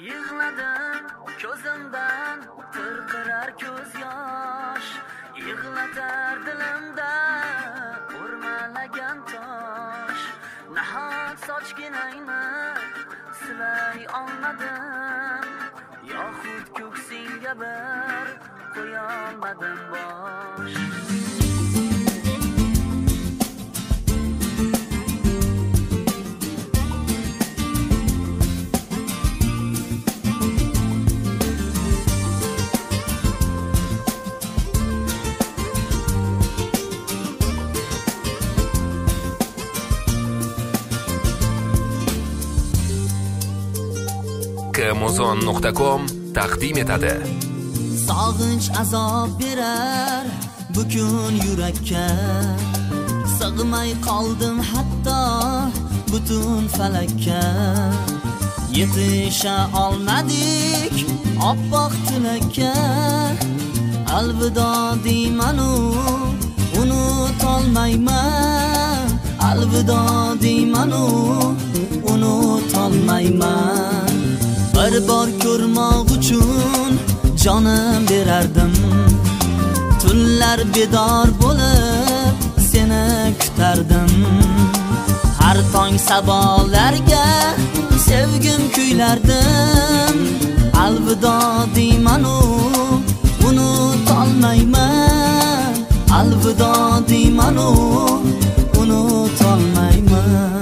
Yig'ladim ko'zimdan tirqirar ko'z yosh, yig'latar dilimda o'rmalagan tosh. Nahot sochginangni silay olmadim, yoxud ko'ksingga bir qo'yolmadim bosh. Amazon.com taqdim etadi. Sog'inch azob berar bukun yurakka, sig'may qoldim hatto butun falakka. Yetisha olmadik oppoq tilakka, alvido deymanu unutolmayman, alvido deymanu unutolmayman. Bir bor ko'rmoq uchun jonim berardim, tunlar bedor bo'lib seni kutardim. Har tong sabolarga sevgim kuylardim, alvido deymanu unutolmayman, alvido deymanu unutolmayman.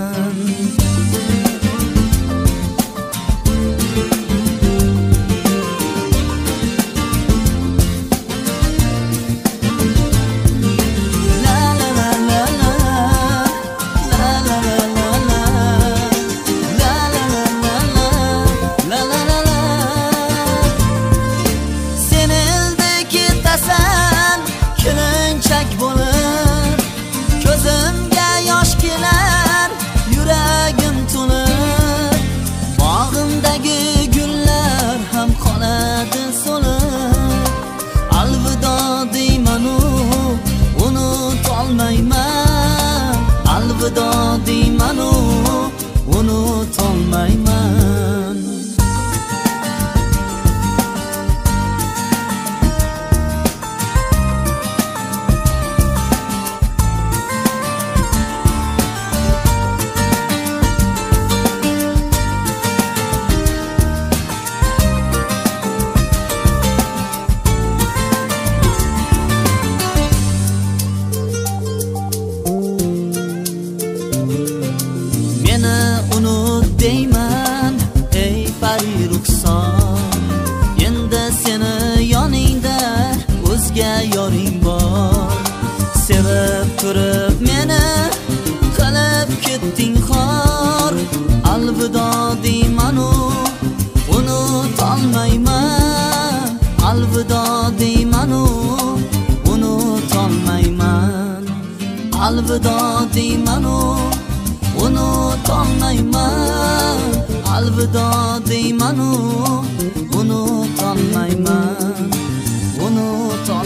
Alvido deymanu unutolmayman. Deyman ey pari ruxson, endi seni yoningda o'zga yoring bor. Sevib turib meni qilib ketding xor, alvido deymanu unutolmayman, alvido deymanu unutolmayman, alvido deymanu unutolmayman, alvido deymanu unutolmayman, unutolmayman.